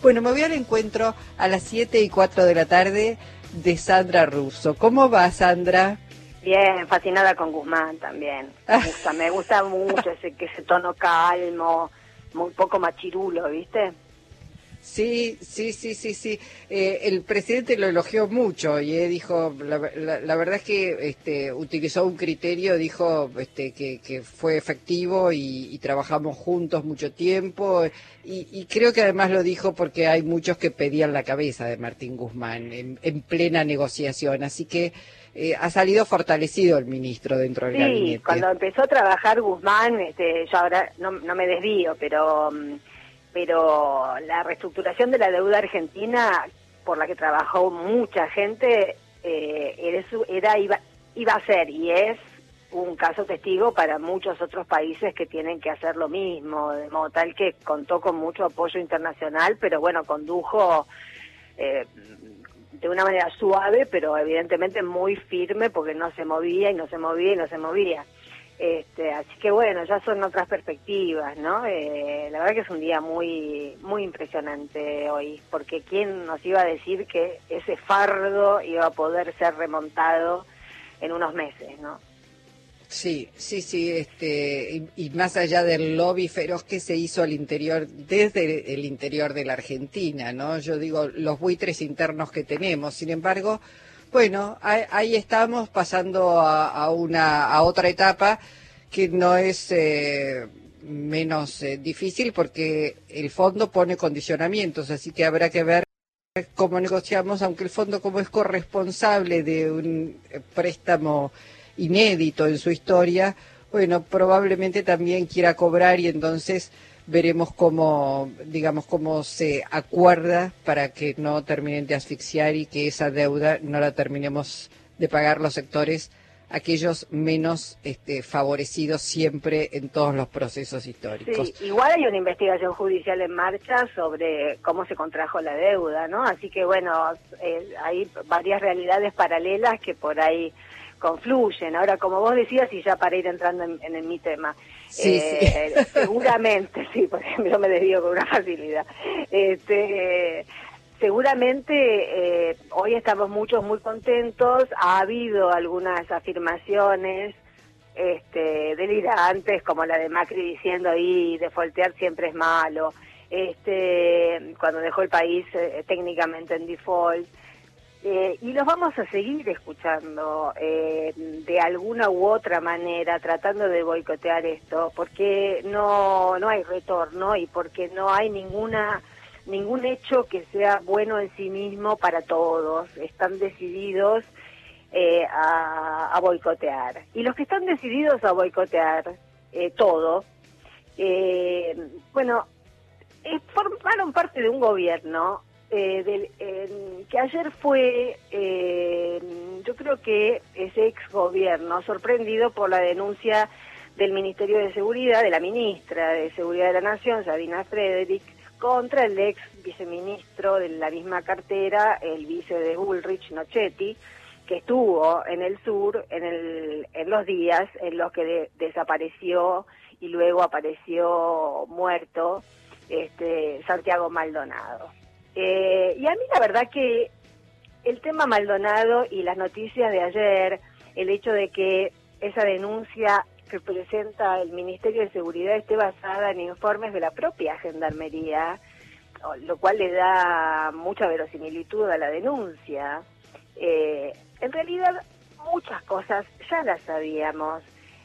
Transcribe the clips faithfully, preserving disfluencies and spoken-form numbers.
Bueno, me voy al encuentro a las siete y cuatro de la tarde de Sandra Russo. ¿Cómo va, Sandra? Bien, fascinada con Guzmán también. Me gusta, me gusta mucho ese, ese tono calmo, muy poco machirulo, ¿viste? Sí, sí, sí, sí, sí. Eh, el presidente lo elogió mucho y eh, dijo, la, la, la verdad es que este, utilizó un criterio, dijo este, que, que fue efectivo y, y trabajamos juntos mucho tiempo y, y creo que además lo dijo porque hay muchos que pedían la cabeza de Martín Guzmán en, en plena negociación, así que eh, ha salido fortalecido el ministro dentro del Sí, gabinete. cuando empezó a trabajar Guzmán, este, yo ahora no, no me desvío, pero... pero la reestructuración de la deuda argentina, por la que trabajó mucha gente, eh, era iba, iba a ser y es un caso testigo para muchos otros países que tienen que hacer lo mismo, de modo tal que contó con mucho apoyo internacional, pero bueno, condujo eh, de una manera suave, pero evidentemente muy firme, porque no se movía y no se movía y no se movía. Este, así que bueno, ya son otras perspectivas, ¿no? Eh, la verdad que es un día muy muy impresionante hoy, porque quién nos iba a decir que ese fardo iba a poder ser remontado en unos meses, ¿no? Sí, sí, sí, este, y, y más allá del lobby feroz que se hizo al interior, desde el interior de la Argentina, ¿no? Yo digo, los buitres internos que tenemos, sin embargo, bueno, ahí, ahí estamos pasando a, a una, a otra etapa que no es eh, menos eh, difícil porque el fondo pone condicionamientos, así que habrá que ver cómo negociamos, aunque el fondo como es corresponsable de un préstamo inédito en su historia, bueno, probablemente también quiera cobrar y entonces veremos cómo, digamos, cómo se acuerda para que no terminen de asfixiar y que esa deuda no la terminemos de pagar los sectores, aquellos menos este, favorecidos siempre en todos los procesos históricos. Sí, igual hay una investigación judicial en marcha sobre cómo se contrajo la deuda, ¿no? Así que bueno, eh, hay varias realidades paralelas que por ahí confluyen. Ahora, como vos decías, y ya para ir entrando en, en, en mi tema, sí, eh, sí. seguramente, sí, por ejemplo, me desvío con una facilidad, este, seguramente eh, hoy estamos muchos muy contentos, ha habido algunas afirmaciones este, delirantes, como la de Macri diciendo ahí, defaultear siempre es malo, este, cuando dejó el país eh, técnicamente en default. Eh, y los vamos a seguir escuchando eh, de alguna u otra manera, tratando de boicotear esto, porque no no hay retorno y porque no hay ninguna ningún hecho que sea bueno en sí mismo para todos. Están decididos eh, a, a boicotear. Y los que están decididos a boicotear eh, todo, eh, bueno, eh, formaron parte de un gobierno Eh, del, eh, que ayer fue, eh, yo creo que ese ex gobierno, sorprendido por la denuncia del Ministerio de Seguridad, de la ministra de Seguridad de la Nación, Sabina Frederick, contra el ex viceministro de la misma cartera, el vice de Bullrich, Nochetti, que estuvo en el sur en, el, en los días en los que de, desapareció y luego apareció muerto este, Santiago Maldonado. Eh, y a mí la verdad que el tema Maldonado y las noticias de ayer, el hecho de que esa denuncia que presenta el Ministerio de Seguridad esté basada en informes de la propia Gendarmería, lo cual le da mucha verosimilitud a la denuncia. Eh, en realidad muchas cosas ya las sabíamos.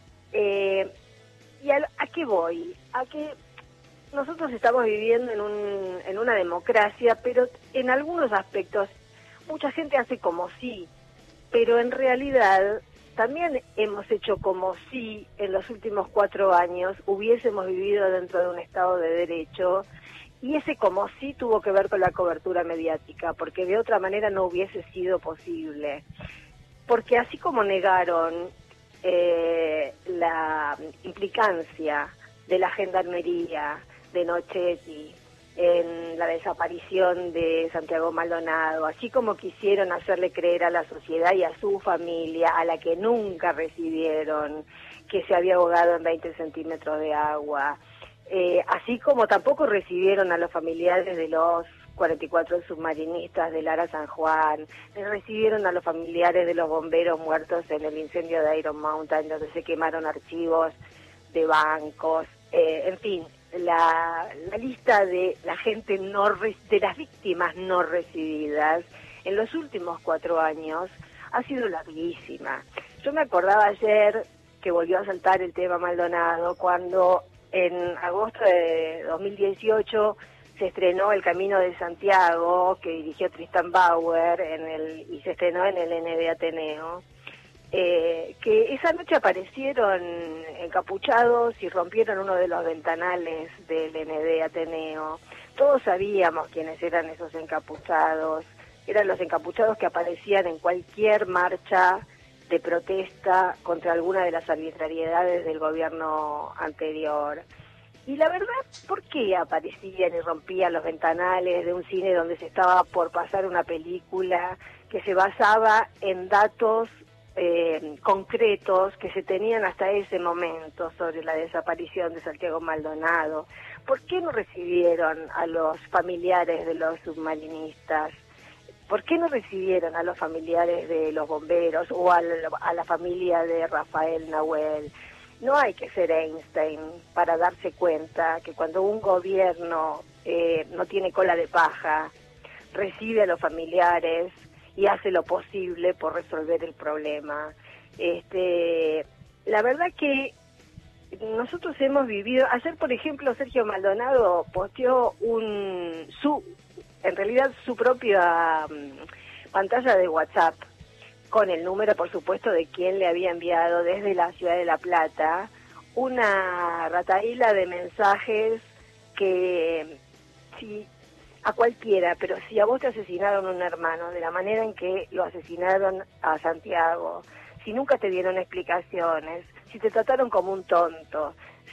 Eh, ¿Y a, a qué voy? A que nosotros estamos viviendo en, un, en una democracia, pero en algunos aspectos mucha gente hace como sí, pero en realidad también hemos hecho como si en los últimos cuatro años hubiésemos vivido dentro de un Estado de Derecho, y ese como sí tuvo que ver con la cobertura mediática, porque de otra manera no hubiese sido posible. Porque así como negaron eh, la implicancia de la Gendarmería, de Nochetti, en la desaparición de Santiago Maldonado, así como quisieron hacerle creer a la sociedad y a su familia, a la que nunca recibieron, que se había ahogado en veinte centímetros de agua, eh, así como tampoco recibieron a los familiares de los cuarenta y cuatro submarinistas de Lara San Juan, recibieron a los familiares de los bomberos muertos en el incendio de Iron Mountain, donde se quemaron archivos de bancos, eh, en fin, la, la lista de la gente no re, de las víctimas no recibidas en los últimos cuatro años ha sido larguísima. Yo me acordaba ayer que volvió a saltar el tema Maldonado cuando en agosto de dos mil dieciocho se estrenó El Camino de Santiago, que dirigió Tristan Bauer en el, y se estrenó en el N D Ateneo. Eh, que esa noche aparecieron encapuchados y rompieron uno de los ventanales del N D Ateneo. Todos sabíamos quiénes eran esos encapuchados. Eran los encapuchados que aparecían en cualquier marcha de protesta contra alguna de las arbitrariedades del gobierno anterior. Y la verdad, ¿por qué aparecían y rompían los ventanales de un cine donde se estaba por pasar una película que se basaba en datos Eh, concretos que se tenían hasta ese momento sobre la desaparición de Santiago Maldonado? ¿Por qué no recibieron a los familiares de los submarinistas? ¿Por qué no recibieron a los familiares de los bomberos o a la, a la familia de Rafael Nahuel? No hay que ser Einstein para darse cuenta que cuando un gobierno eh, no tiene cola de paja, recibe a los familiares y hace lo posible por resolver el problema. Este, la verdad que nosotros hemos vivido, ayer por ejemplo Sergio Maldonado posteó un, su, en realidad su propia um, pantalla de WhatsApp, con el número por supuesto de quien le había enviado desde la ciudad de La Plata, una rataíla de mensajes que si a cualquiera, pero si a vos te asesinaron un hermano de la manera en que lo asesinaron a Santiago, si nunca te dieron explicaciones, si te trataron como un tonto,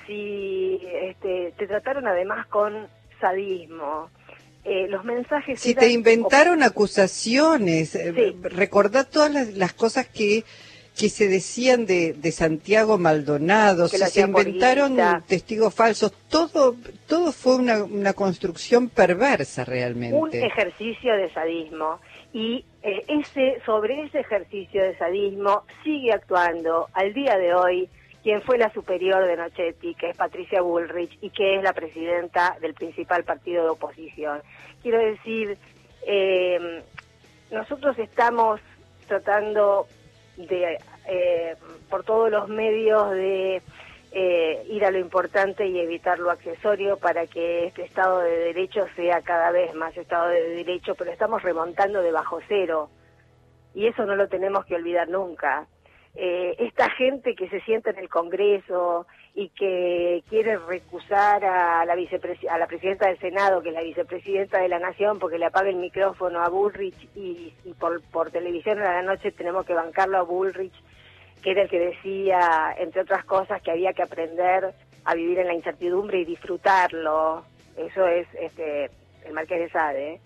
si este, te trataron además con sadismo, eh, los mensajes... Si te inventaron o... acusaciones, sí. Recordá todas las, las cosas que... que se decían de, de Santiago Maldonado, si se inventaron testigos falsos, todo todo fue una, una construcción perversa realmente. Un ejercicio de sadismo, y eh, ese sobre ese ejercicio de sadismo sigue actuando al día de hoy quien fue la superior de Nochetti, que es Patricia Bullrich, y que es la presidenta del principal partido de oposición. Quiero decir, eh, nosotros estamos tratando de eh, por todos los medios de eh, ir a lo importante y evitar lo accesorio para que este Estado de Derecho sea cada vez más Estado de Derecho, pero estamos remontando de bajo cero y eso no lo tenemos que olvidar nunca. Eh, esta gente que se sienta en el Congreso y que quiere recusar a la, vicepres- a la presidenta del Senado, que es la vicepresidenta de la Nación, porque le apaga el micrófono a Bullrich y, y por, por televisión a la noche tenemos que bancarlo a Bullrich, que era el que decía, entre otras cosas, que había que aprender a vivir en la incertidumbre y disfrutarlo. Eso es este el Marqués de Sade.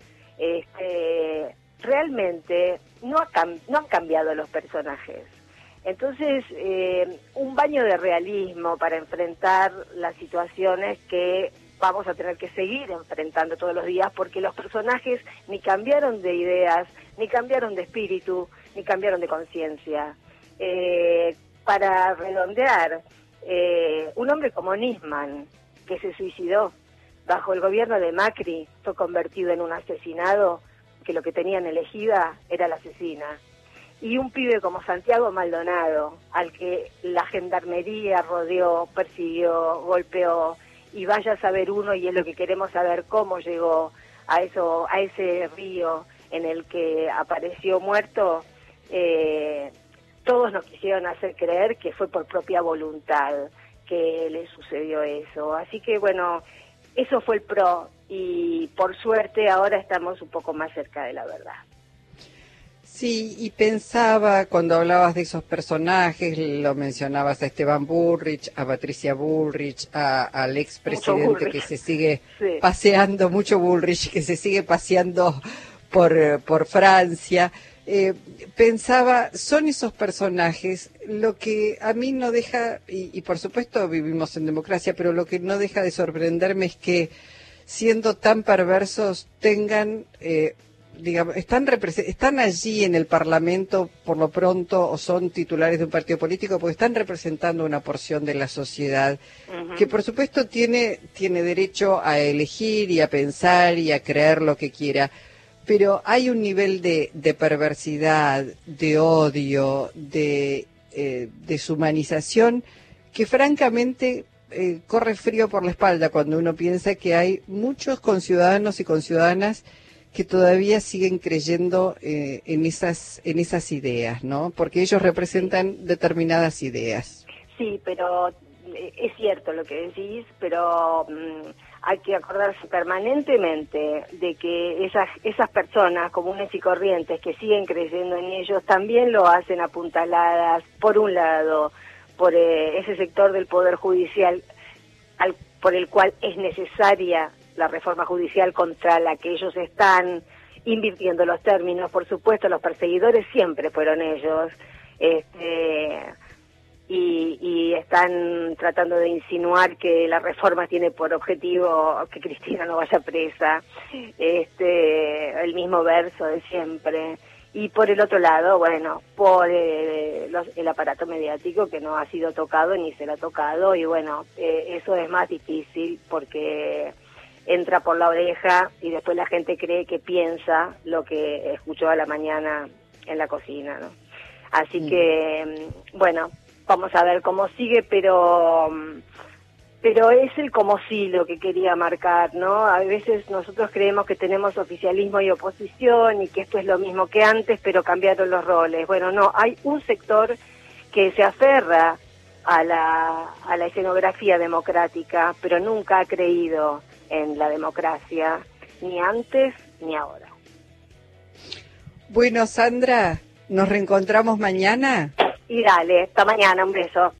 Este, realmente no, ha cam- no han cambiado los personajes. Entonces, eh, un baño de realismo para enfrentar las situaciones que vamos a tener que seguir enfrentando todos los días, porque los personajes ni cambiaron de ideas, ni cambiaron de espíritu, ni cambiaron de conciencia. Eh, para redondear, eh, un hombre como Nisman, que se suicidó bajo el gobierno de Macri, fue convertido en un asesinado, que lo que tenían elegida era la asesina. Y un pibe como Santiago Maldonado, al que la gendarmería rodeó, persiguió, golpeó, y vaya a saber uno, y es lo que queremos saber, cómo llegó a eso, a ese río en el que apareció muerto. Eh, todos nos quisieron hacer creer que fue por propia voluntad que le sucedió eso. Así que bueno, eso fue el pro, y por suerte ahora estamos un poco más cerca de la verdad. Sí, y pensaba, cuando hablabas de esos personajes, lo mencionabas a Esteban Bullrich, a Patricia Bullrich, a, al expresidente que se sigue sí. paseando, mucho Bullrich, que se sigue paseando por, por Francia. Eh, pensaba, son esos personajes lo que a mí no deja, y, y por supuesto vivimos en democracia, pero lo que no deja de sorprenderme es que siendo tan perversos, tengan, eh, digamos, están, están allí en el Parlamento por lo pronto o son titulares de un partido político porque están representando una porción de la sociedad uh-huh. que por supuesto tiene, tiene derecho a elegir y a pensar y a creer lo que quiera, pero hay un nivel de, de perversidad, de odio, de eh, deshumanización que francamente eh, corre frío por la espalda cuando uno piensa que hay muchos conciudadanos y conciudadanas que todavía siguen creyendo eh, en esas en esas ideas, ¿no? Porque ellos representan determinadas ideas. Sí, pero es cierto lo que decís, pero um, hay que acordarse permanentemente de que esas esas personas comunes y corrientes que siguen creyendo en ellos también lo hacen apuntaladas, por un lado, por eh, ese sector del Poder Judicial al, por el cual es necesaria la reforma judicial contra la que ellos están invirtiendo los términos. Por supuesto, los perseguidores siempre fueron ellos, este, y, y están tratando de insinuar que la reforma tiene por objetivo que Cristina no vaya presa, este, el mismo verso de siempre. Y por el otro lado, bueno, por eh, los, el aparato mediático que no ha sido tocado ni se lo ha tocado, y bueno, eh, eso es más difícil porque entra por la oreja y después la gente cree que piensa lo que escuchó a la mañana en la cocina, ¿no? Así mm. que, bueno, vamos a ver cómo sigue, pero pero es el como sí lo que quería marcar, ¿no? A veces nosotros creemos que tenemos oficialismo y oposición y que esto es lo mismo que antes, pero cambiaron los roles. Bueno, no, hay un sector que se aferra a la, a la escenografía democrática, pero nunca ha creído en la democracia, ni antes ni ahora. Bueno, Sandra, ¿nos reencontramos mañana? Y dale, hasta mañana, un beso.